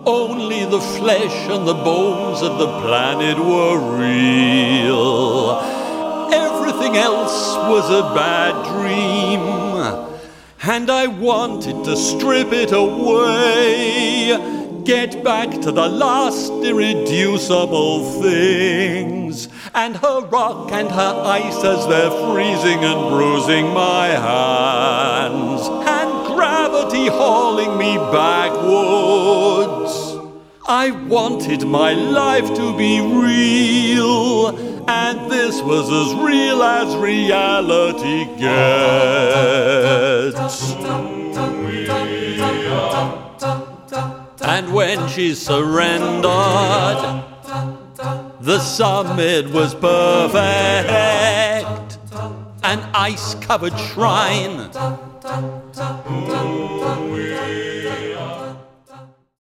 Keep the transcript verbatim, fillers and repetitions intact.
Only the flesh and the bones of the planet were real. Everything else was a bad dream, and I wanted to strip it away, get back to the last irreducible things, and her rock and her ice as they're freezing and bruising my hands, and gravity hauling me backwards. I wanted my life to be real, and this was as real as reality gets. And when she surrendered, the summit was perfect, an ice-covered shrine